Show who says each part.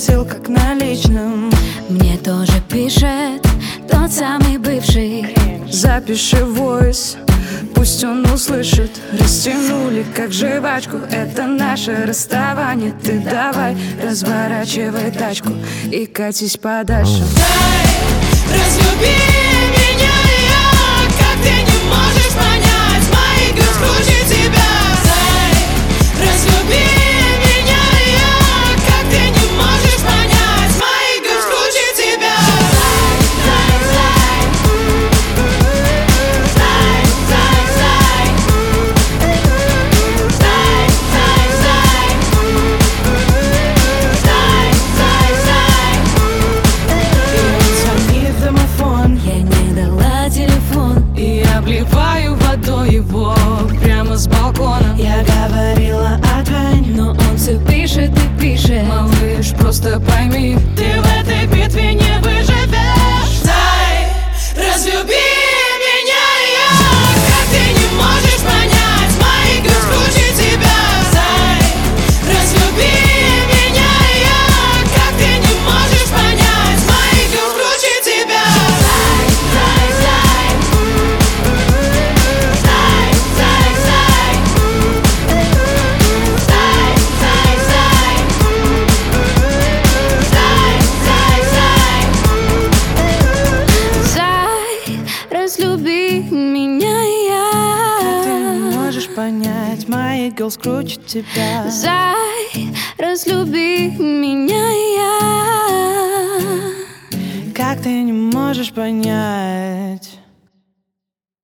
Speaker 1: заметил, как на личном.
Speaker 2: Мне тоже пишет тот самый бывший.
Speaker 1: Запиши войс, пусть он услышит. Растянули как жвачку, это наше расставание. Ты давай, разворачивай тачку и катись подальше.
Speaker 3: Дай, разлюби меня, как ты не можешь понять, мои губы круче тебя. Дай, разлюби меня, как ты не можешь понять, мои губы круче тебя. Обливаю водой его прямо с балкона.
Speaker 1: Я говорила отвянь,
Speaker 2: но он все пишет и пишет.
Speaker 3: Малыш, просто пойми, ты в этой битве не выживешь. Дай, разлюби меня, как ты не можешь понять, мои губы круче тебя. Дай, разлюби меня, как ты не можешь понять, мои губы круче тебя.
Speaker 2: Разлюби меня,
Speaker 1: ты не можешь понять, мои girls круче тебя.
Speaker 2: Зай, разлюби меня,
Speaker 1: как ты не можешь понять.